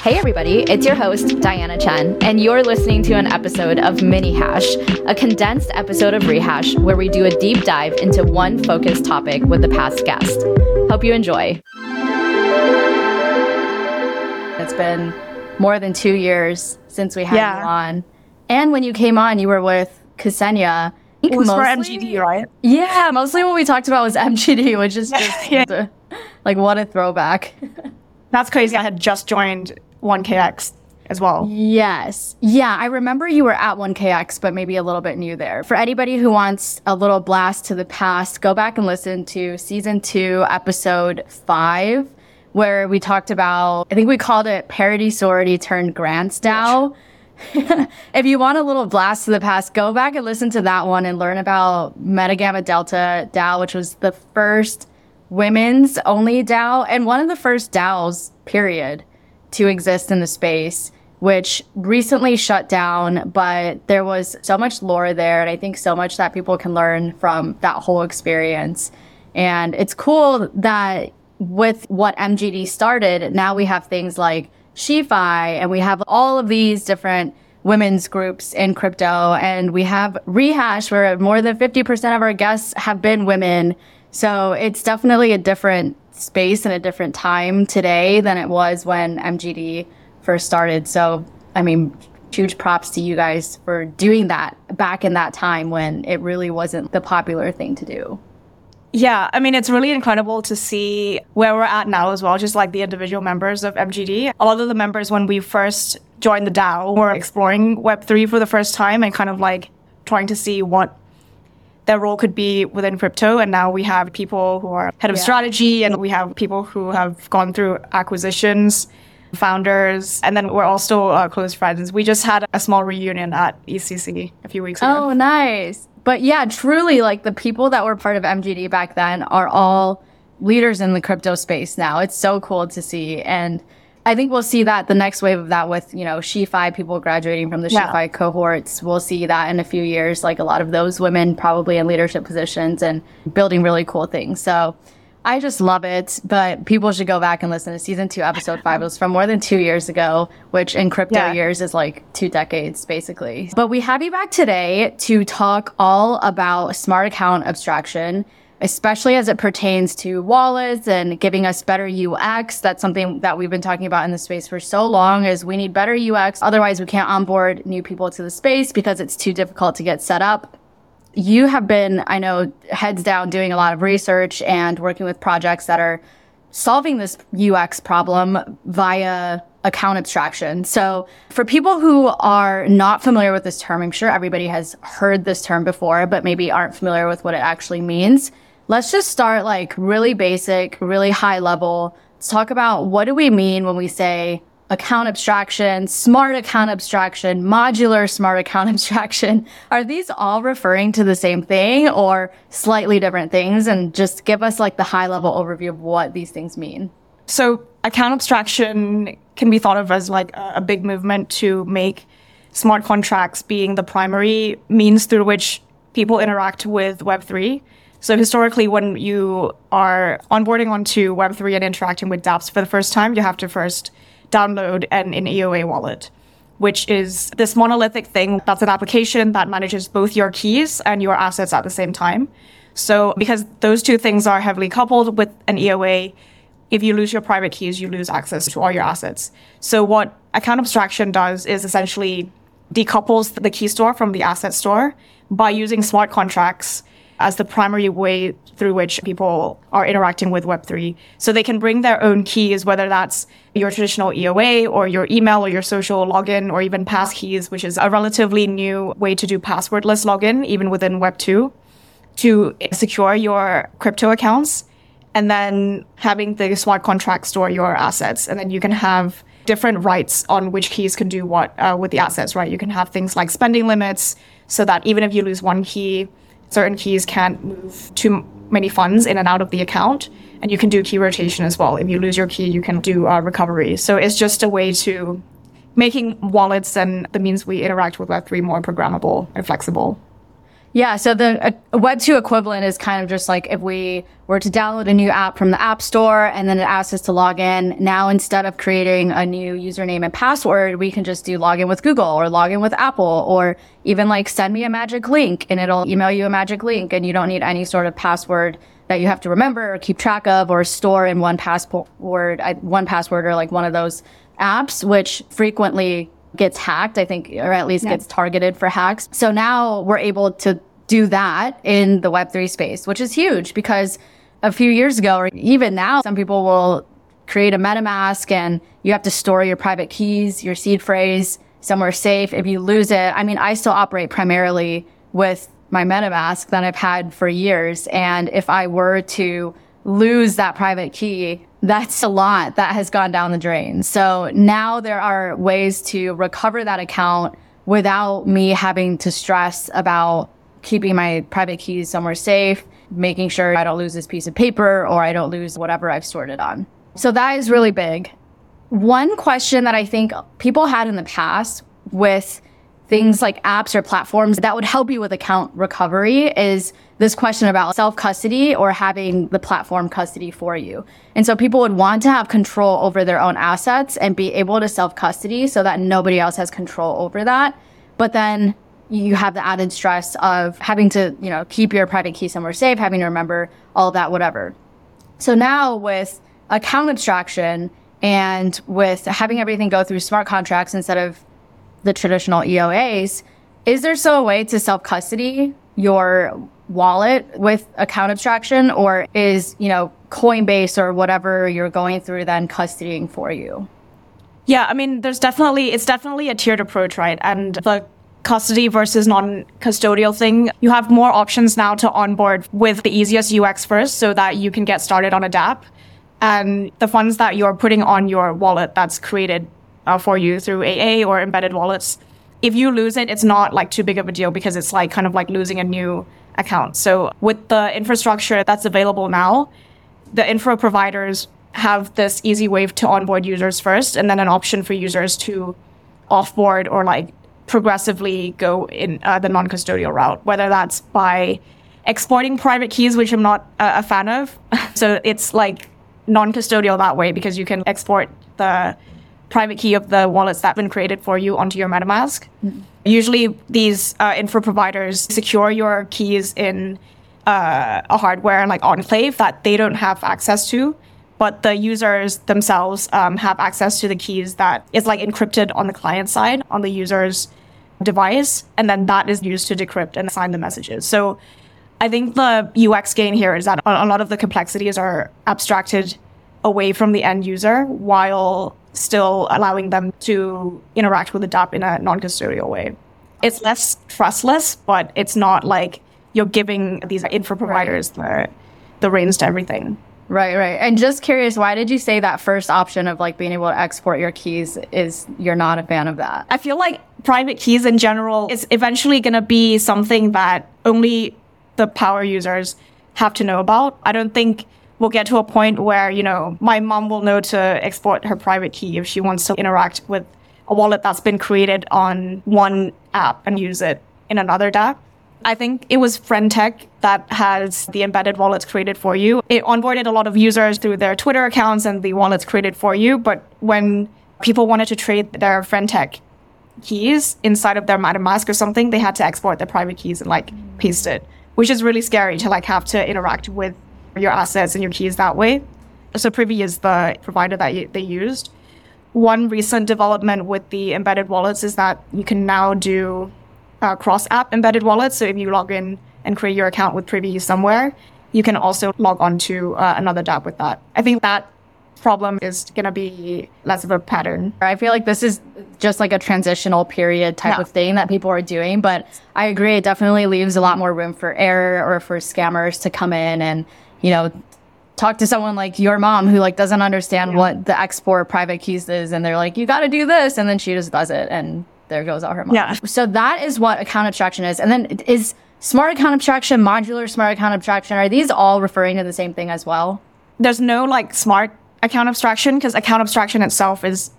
Hey everybody, it's your host, Diana Chen, and you're listening to an episode of Mini Hash, a condensed episode of Rehash where we do a deep dive into one focused topic with the past guest. Hope you enjoy. It's been more than 2 years since we had you on. And when you came on, you were with Ksenia. It was for MGD, right? Yeah, mostly what we talked about was MGD, which is just like, what a throwback. That's crazy. I had just joined 1KX as well. Yes. Yeah, I remember you were at 1KX, but maybe a little bit new there. For anybody who wants a little blast to the past, go back and listen to season 2, episode 5, where we talked about, I think we called it Parody Sorority turned Grants DAO. If you want a little blast to the past, go back and listen to that one and learn about Meta Gamma Delta DAO, which was the first women's only DAO and one of the first DAOs, period, to exist in the space, which recently shut down, but there was so much lore there, and I think so much that people can learn from that whole experience. And it's cool that with what MGD started, now we have things like SheFi, and we have all of these different women's groups in crypto, and we have Rehash, where more than 50% of our guests have been women. So it's definitely a different space and a different time today than it was when MGD first started. So, I mean, huge props to you guys for doing that back in that time when it really wasn't the popular thing to do. Yeah, I mean, it's really incredible to see where we're at now as well, just like the individual members of MGD. A lot of the members, when we first joined the DAO, were exploring Web3 for the first time and kind of like trying to see what their role could be within crypto. And now we have people who are head of strategy, and we have people who have gone through acquisitions, founders, and then we're also close friends. We just had a small reunion at ECC a few weeks ago. Oh, nice. But yeah, truly, like the people that were part of MGD back then are all leaders in the crypto space now. It's so cool to see. And I think we'll see that the next wave of that with, you know, SheFi, people graduating from the SheFi cohorts. We'll see that in a few years, like a lot of those women probably in leadership positions and building really cool things. So I just love it. But people should go back and listen to season 2, episode 5. It was from more than 2 years ago, which in crypto years is like 2 decades, basically. But we have you back today to talk all about smart account abstraction, especially as it pertains to wallets and giving us better UX. That's something that we've been talking about in the space for so long, is we need better UX. Otherwise, we can't onboard new people to the space because it's too difficult to get set up. You have been, I know, heads down doing a lot of research and working with projects that are solving this UX problem via account abstraction. So for people who are not familiar with this term, I'm sure everybody has heard this term before, but maybe aren't familiar with what it actually means. Let's just start like really basic, really high level. Let's talk about what do we mean when we say account abstraction, smart account abstraction, modular smart account abstraction. Are these all referring to the same thing or slightly different things? And just give us like the high level overview of what these things mean. So account abstraction can be thought of as like a big movement to make smart contracts being the primary means through which people interact with Web3. So historically, when you are onboarding onto Web3 and interacting with dApps for the first time, you have to first download an EOA wallet, which is this monolithic thing that's an application that manages both your keys and your assets at the same time. So because those two things are heavily coupled with an EOA, if you lose your private keys, you lose access to all your assets. So what account abstraction does is essentially decouples the key store from the asset store by using smart contracts as the primary way through which people are interacting with Web3. So they can bring their own keys, whether that's your traditional EOA or your email or your social login or even passkeys, which is a relatively new way to do passwordless login, even within Web2, to secure your crypto accounts, and then having the smart contract store your assets. And then you can have different rights on which keys can do what with the assets, right? You can have things like spending limits so that even if you lose one key, certain keys can't move too many funds in and out of the account. And you can do key rotation as well. If you lose your key, you can do recovery. So it's just a way to making wallets and the means we interact with Web3 more programmable and flexible. Yeah, so the Web 2 equivalent is kind of just like if we were to download a new app from the App Store and then it asks us to log in. Now, instead of creating a new username and password, we can just do login with Google or login with Apple, or even like send me a magic link and it'll email you a magic link, and you don't need any sort of password that you have to remember or keep track of or store in one password or like one of those apps, which frequently gets hacked, I think, or at least gets targeted for hacks. So now we're able to do that in the Web3 space, which is huge, because a few years ago, or even now, some people will create a MetaMask and you have to store your private keys, your seed phrase somewhere safe. If you lose it, I mean, I still operate primarily with my MetaMask that I've had for years. And if I were to lose that private key, that's a lot that has gone down the drain. So now there are ways to recover that account without me having to stress about keeping my private keys somewhere safe, making sure I don't lose this piece of paper or I don't lose whatever I've stored it on. So that is really big. One question that I think people had in the past with things like apps or platforms that would help you with account recovery is this question about self-custody or having the platform custody for you. And so people would want to have control over their own assets and be able to self-custody so that nobody else has control over that. But then you have the added stress of having to, keep your private key somewhere safe, having to remember all of that, whatever. So now with account abstraction and with having everything go through smart contracts instead of the traditional EOAs, is there still a way to self-custody your wallet with account abstraction, or is, Coinbase or whatever you're going through then custodying for you? Yeah, I mean, it's definitely a tiered approach, right? And the custody versus non-custodial thing, you have more options now to onboard with the easiest UX first so that you can get started on a dApp. And the funds that you're putting on your wallet that's created for you through AA or embedded wallets, if you lose it, it's not like too big of a deal because it's like kind of like losing a new account. So with the infrastructure that's available now, the infra providers have this easy way to onboard users first, and then an option for users to offboard or like progressively go in the non-custodial route, whether that's by exporting private keys, which I'm not a fan of. So it's like non-custodial that way because you can export the private key of the wallets that have been created for you onto your MetaMask. Mm-hmm. Usually these infra providers secure your keys in a hardware like enclave that they don't have access to, but the users themselves have access to the keys that is like encrypted on the client side on the user's device, and then that is used to decrypt and sign the messages. So I think the UX gain here is that a lot of the complexities are abstracted away from the end user while still allowing them to interact with the dApp in a non-custodial way. It's less trustless, but it's not like you're giving these infra providers the reins to everything. Right. And just curious, why did you say that first option of like being able to export your keys is you're not a fan of that? I feel like private keys in general is eventually going to be something that only the power users have to know about. I don't think we'll get to a point where, my mom will know to export her private key if she wants to interact with a wallet that's been created on one app and use it in another dApp. I think it was Friendtech that has the embedded wallets created for you. It onboarded a lot of users through their Twitter accounts and the wallets created for you. But when people wanted to trade their Friendtech keys inside of their MetaMask or something, they had to export their private keys and like paste it, which is really scary to like have to interact with your assets and your keys that way. So Privy is the provider that they used. One recent development with the embedded wallets is that you can now do cross-app embedded wallets. So if you log in and create your account with Privy somewhere, you can also log on to another dApp with that. I think that problem is going to be less of a pattern. I feel like this is just like a transitional period type of thing that people are doing. But I agree, it definitely leaves a lot more room for error or for scammers to come in and, talk to someone like your mom who like doesn't understand what the export private keys is. And they're like, you got to do this. And then she just does it. And there goes all her money. Yeah. So that is what account abstraction is. And then is smart account abstraction, modular smart account abstraction, are these all referring to the same thing as well? There's no like smart account abstraction because account abstraction itself is,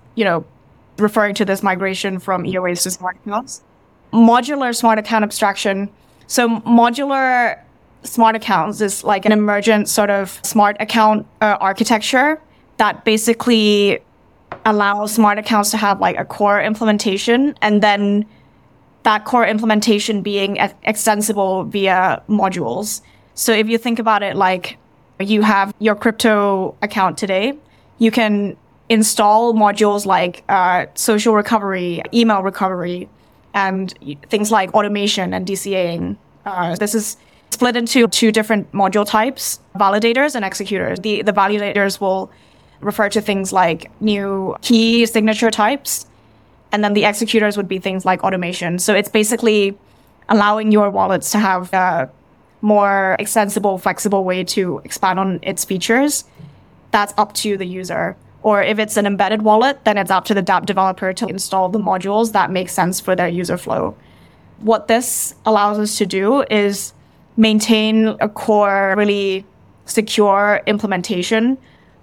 referring to this migration from EOAs to smart accounts. Modular smart account abstraction. So modular smart accounts is like an emergent sort of smart account architecture that basically allows smart accounts to have like a core implementation, and then that core implementation being extensible via modules. So if you think about it, like you have your crypto account today, you can install modules like social recovery, email recovery, and things like automation and DCAing. This is split into two different module types, validators and executors. The validators will refer to things like new key signature types, and then the executors would be things like automation. So it's basically allowing your wallets to have a more extensible, flexible way to expand on its features. That's up to the user. Or if it's an embedded wallet, then it's up to the dApp developer to install the modules that make sense for their user flow. What this allows us to do is maintain a core, really secure implementation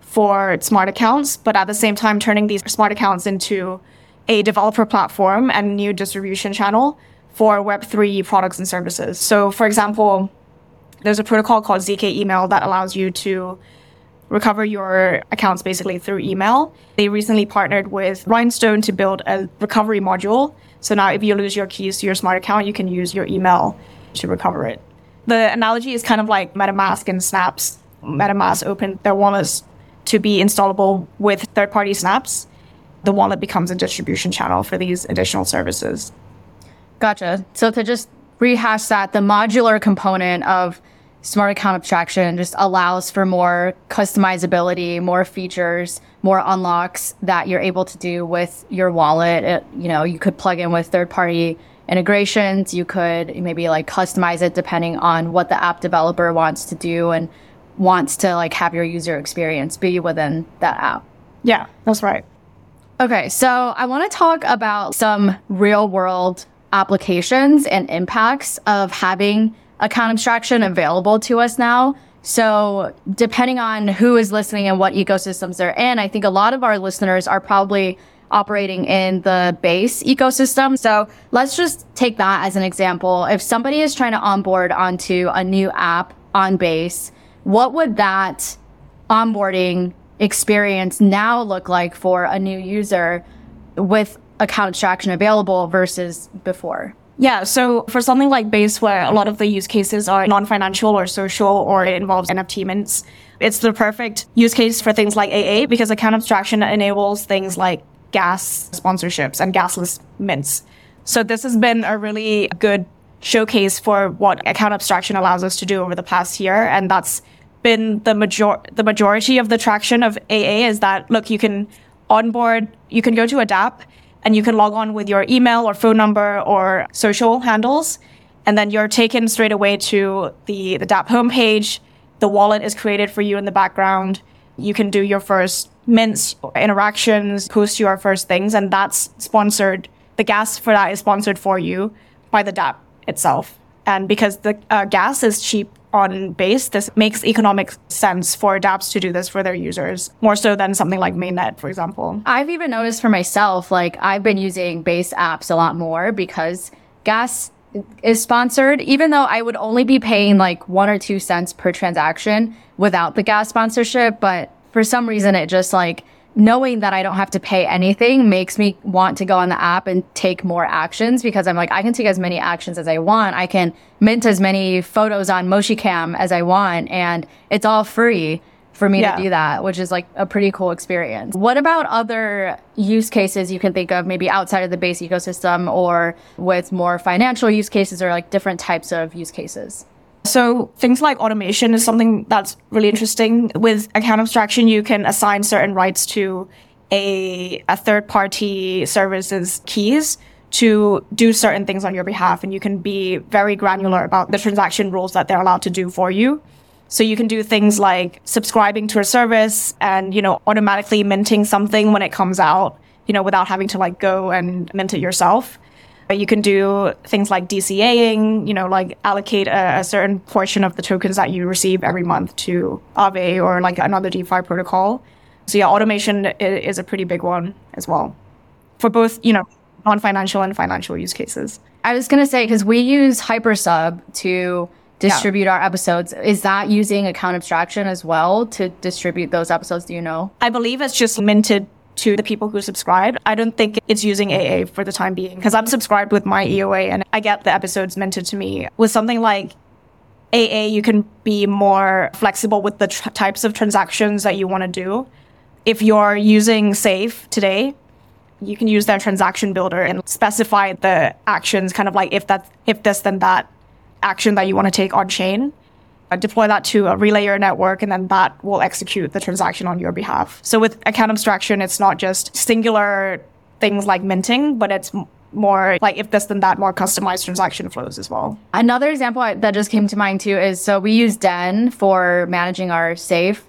for smart accounts, but at the same time turning these smart accounts into a developer platform and new distribution channel for Web3 products and services. So for example, there's a protocol called ZK Email that allows you to recover your accounts basically through email. They recently partnered with Rhinestone to build a recovery module. So now if you lose your keys to your smart account, you can use your email to recover it. The analogy is kind of like MetaMask and Snaps. MetaMask opened their wallets to be installable with third-party snaps. The wallet becomes a distribution channel for these additional services. Gotcha. So to just rehash that, the modular component of smart account abstraction just allows for more customizability, more features, more unlocks that you're able to do with your wallet. You could plug in with third-party integrations. You could maybe like customize it depending on what the app developer wants to do and wants to like have your user experience be within that app. Yeah, that's right. Okay, so I want to talk about some real world applications and impacts of having account abstraction available to us now. So depending on who is listening and what ecosystems they're in, I think a lot of our listeners are probably operating in the Base ecosystem. So let's just take that as an example. If somebody is trying to onboard onto a new app on Base, what would that onboarding experience now look like for a new user with account abstraction available versus before? Yeah, so for something like Base, where a lot of the use cases are non-financial or social, or it involves NFT mints, it's the perfect use case for things like AA, because account abstraction enables things like gas sponsorships and gasless mints. So this has been a really good showcase for what account abstraction allows us to do over the past year, and that's been the majority of the traction of AA is that, look, you can onboard, you can go to a dApp, and you can log on with your email or phone number or social handles, and then you're taken straight away to the dApp homepage. The wallet is created for you in the background. You can do your first mints, interactions, post your first things, and that's sponsored. The gas for that is sponsored for you by the dApp itself. And because the gas is cheap on Base, this makes economic sense for dApps to do this for their users, more so than something like Mainnet, for example. I've even noticed for myself, like I've been using Base apps a lot more because gas is sponsored, even though I would only be paying like 1 or 2 cents per transaction without the gas sponsorship. But for some reason, it just like knowing that I don't have to pay anything makes me want to go on the app and take more actions, because I'm like, I can take as many actions as I want. I can mint as many photos on MoshiCam as I want, and it's all free for me to do that, which is like a pretty cool experience. What about other use cases you can think of, maybe outside of the Base ecosystem or with more financial use cases or like different types of use cases? So things like automation is something that's really interesting. With account abstraction, you can assign certain rights to a third-party service's keys to do certain things on your behalf, and you can be very granular about the transaction rules that they're allowed to do for you. So you can do things like subscribing to a service and, automatically minting something when it comes out, without having to like go and mint it yourself. You can do things like DCAing, like allocate a certain portion of the tokens that you receive every month to Aave or like another DeFi protocol. So yeah, automation is a pretty big one as well for both, non-financial and financial use cases. I was going to say, because we use Hypersub to distribute our episodes. Is that using account abstraction as well to distribute those episodes? Do you know? I believe it's just minted to the people who subscribe. I don't think it's using AA for the time being, because I'm subscribed with my EOA and I get the episodes minted to me. With something like AA, you can be more flexible with the types of transactions that you want to do. If you're using Safe today, you can use their transaction builder and specify the actions, kind of like if this, then that action that you want to take on chain. Deploy that to a relayer network, and then that will execute the transaction on your behalf. So with account abstraction, it's not just singular things like minting, but it's more like if this, then that, more customized transaction flows as well. Another example that just came to mind too is, so we use Den for managing our Safe,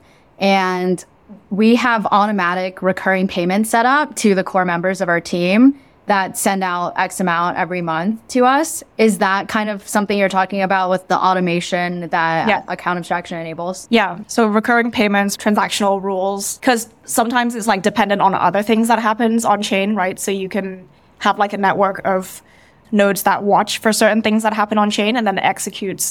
and we have automatic recurring payments set up to the core members of our team that send out X amount every month to us. Is that kind of something you're talking about with the automation that account abstraction enables? Yeah. So recurring payments, transactional rules, because sometimes it's like dependent on other things that happens on chain, right? So you can have like a network of nodes that watch for certain things that happen on chain and then it executes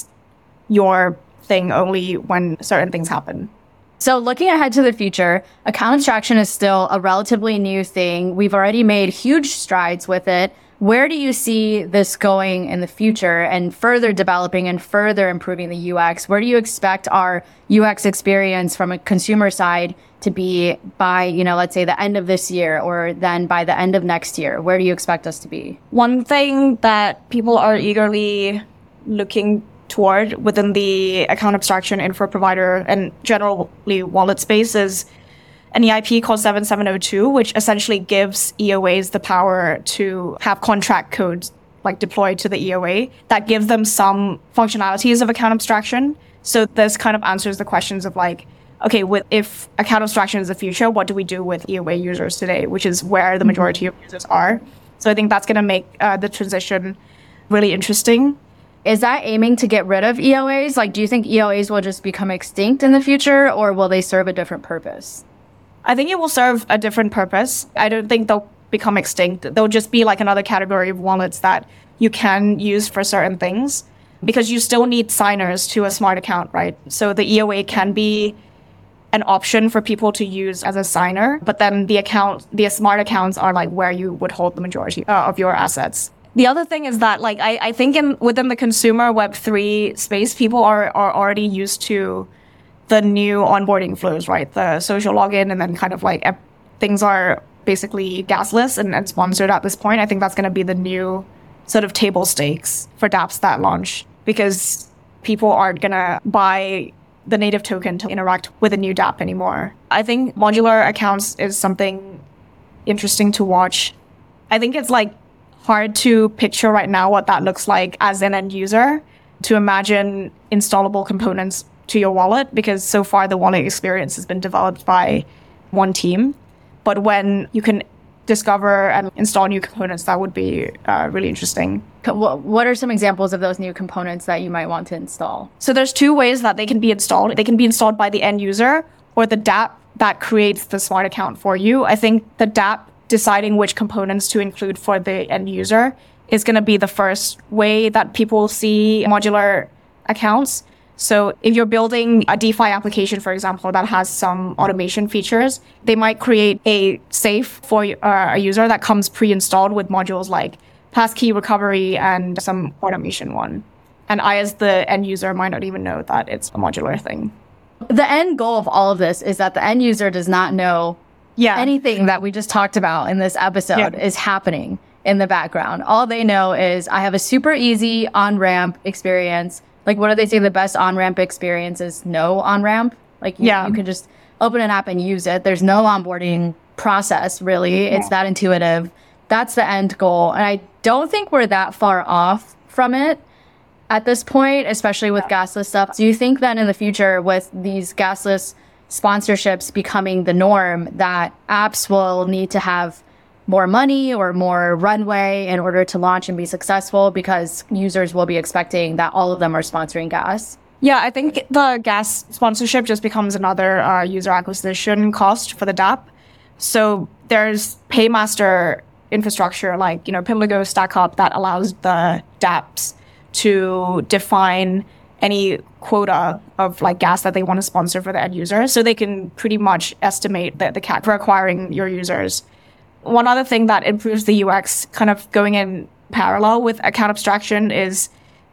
your thing only when certain things happen. So looking ahead to the future, account abstraction is still a relatively new thing. We've already made huge strides with it. Where do you see this going in the future and further developing and further improving the UX? Where do you expect our UX experience from a consumer side to be by, let's say the end of this year, or then by the end of next year? Where do you expect us to be? One thing that people are eagerly looking toward within the account abstraction infra provider and generally wallet space is an EIP called 7702, which essentially gives EOAs the power to have contract codes like deployed to the EOA that gives them some functionalities of account abstraction. So this kind of answers the questions of like, okay, if account abstraction is the future, what do we do with EOA users today, which is where the majority of users are. So I think that's going to make the transition really interesting. Is that aiming to get rid of EOAs? Like, do you think EOAs will just become extinct in the future, or will they serve a different purpose? I think it will serve a different purpose. I don't think they'll become extinct. They'll just be like another category of wallets that you can use for certain things, because you still need signers to a smart account, right? So the EOA can be an option for people to use as a signer, but then the smart accounts are like where you would hold the majority of your assets. The other thing is that, like, I think within the consumer Web3 space, people are already used to the new onboarding flows, right? The social login, and then kind of like things are basically gasless and sponsored at this point. I think that's going to be the new sort of table stakes for dApps that launch, because people aren't going to buy the native token to interact with a new dApp anymore. I think modular accounts is something interesting to watch. I think it's like hard to picture right now what that looks like as an end user, to imagine installable components to your wallet, because so far the wallet experience has been developed by one team. But when you can discover and install new components, that would be really interesting. What are some examples of those new components that you might want to install? So there's two ways that they can be installed. They can be installed by the end user or the dApp that creates the smart account for you. I think the dApp deciding which components to include for the end user is going to be the first way that people see modular accounts. So if you're building a DeFi application, for example, that has some automation features, they might create a safe for a user that comes pre-installed with modules like passkey recovery and some automation one. And I, as the end user, might not even know that it's a modular thing. The end goal of all of this is that the end user does not know anything that we just talked about in this episode is happening in the background. All they know is I have a super easy on-ramp experience. Like, what do they say? The best on-ramp experience is no on-ramp. Like, you can just open an app and use it. There's no onboarding process, really. It's that intuitive. That's the end goal. And I don't think we're that far off from it at this point, especially with gasless stuff. Do you think that in the future, with these gasless sponsorships becoming the norm, that apps will need to have more money or more runway in order to launch and be successful, because users will be expecting that all of them are sponsoring gas? Yeah, I think the gas sponsorship just becomes another user acquisition cost for the dApp. So there's Paymaster infrastructure like, Pimlico, StackUp that allows the dApps to define any quota of like gas that they want to sponsor for the end user. So they can pretty much estimate the CAC for acquiring your users. One other thing that improves the UX kind of going in parallel with account abstraction is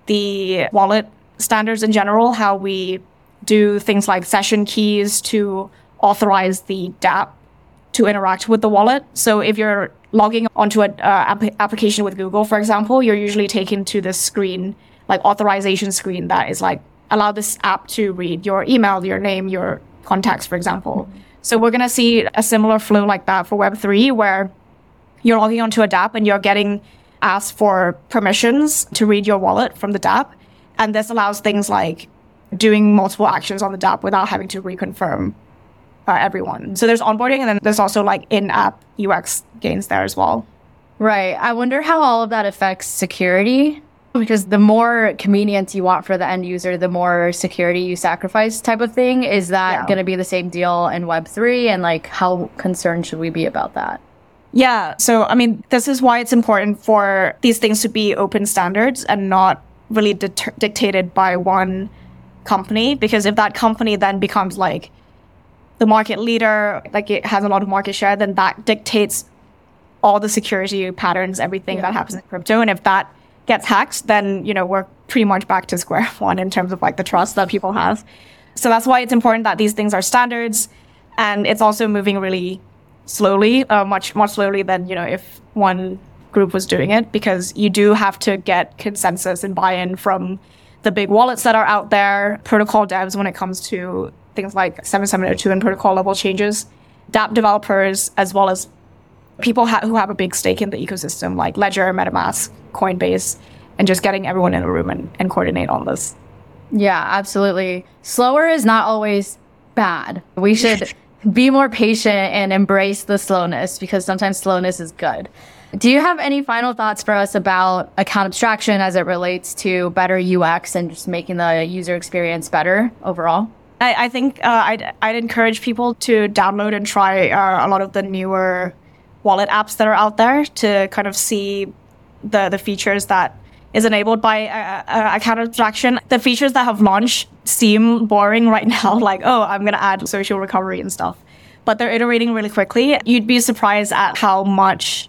the wallet standards in general, how we do things like session keys to authorize the dApp to interact with the wallet. So if you're logging onto an application with Google, for example, you're usually taken to this screen, like authorization screen that is like, allow this app to read your email, your name, your contacts, for example. Mm-hmm. So we're going to see a similar flow like that for Web3, where you're logging onto a dApp and you're getting asked for permissions to read your wallet from the dApp. And this allows things like doing multiple actions on the dApp without having to reconfirm everyone. So there's onboarding, and then there's also like in-app UX gains there as well. Right. I wonder how all of that affects security, because the more convenience you want for the end user, the more security you sacrifice type of thing. Is that going to be the same deal in Web3? And like, how concerned should we be about that? Yeah. So, I mean, this is why it's important for these things to be open standards and not really dictated by one company. Because if that company then becomes like the market leader, like it has a lot of market share, then that dictates all the security patterns, everything that happens in crypto. And if that gets hacked, then, we're pretty much back to square one in terms of like the trust that people have. So that's why it's important that these things are standards. And it's also moving really slowly, much more slowly than, if one group was doing it, because you do have to get consensus and buy-in from the big wallets that are out there, protocol devs when it comes to things like 7702 and protocol level changes, dApp developers, as well as people who have a big stake in the ecosystem, like Ledger, MetaMask, Coinbase, and just getting everyone in a room and coordinate on this. Yeah, absolutely. Slower is not always bad. We should be more patient and embrace the slowness, because sometimes slowness is good. Do you have any final thoughts for us about account abstraction as it relates to better UX and just making the user experience better overall? I think I'd encourage people to download and try a lot of the newer wallet apps that are out there to kind of see the features that is enabled by account abstraction. The features that have launched seem boring right now, like, oh, I'm going to add social recovery and stuff. But they're iterating really quickly. You'd be surprised at how much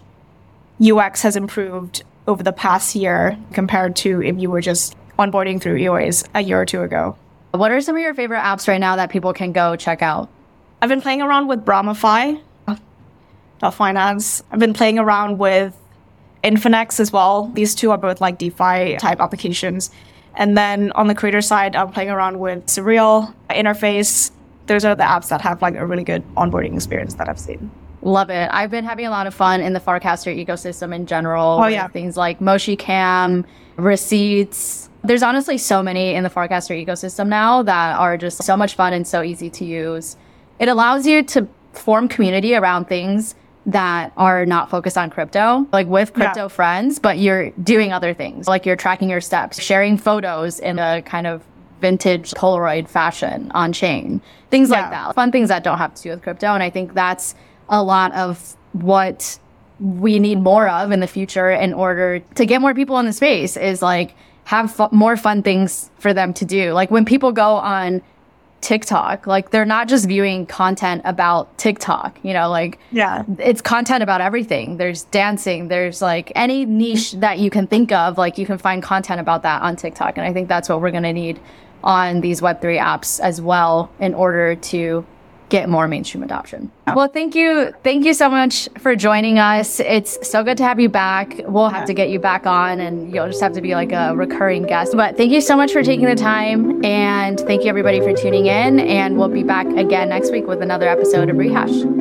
UX has improved over the past year compared to if you were just onboarding through EOAs a year or two ago. What are some of your favorite apps right now that people can go check out? I've been playing around with Bramify, Finance. I've been playing around with Infinex as well. These two are both like DeFi type applications. And then on the creator side, I'm playing around with Surreal, Interface. Those are the apps that have like a really good onboarding experience that I've seen. Love it. I've been having a lot of fun in the Farcaster ecosystem in general. Oh, yeah. Things like MoshiCam, Receipts. There's honestly so many in the Farcaster ecosystem now that are just so much fun and so easy to use. It allows you to form community around things that are not focused on crypto, like with crypto friends, but you're doing other things, like you're tracking your steps, sharing photos in a kind of vintage Polaroid fashion on chain, things like that. Fun things that don't have to do with crypto. And I think that's a lot of what we need more of in the future in order to get more people in the space, is like have more fun things for them to do. Like when people go on TikTok, like they're not just viewing content about TikTok, it's content about everything. There's dancing, there's like any niche that you can think of, like you can find content about that on TikTok. And I think that's what we're going to need on these Web3 apps as well in order to get more mainstream adoption. Well, thank you so much for joining us. It's so good to have you back. We'll have to get you back on, and you'll just have to be like a recurring guest. But thank you so much for taking the time, and thank you everybody for tuning in, and we'll be back again next week with another episode of Rehash.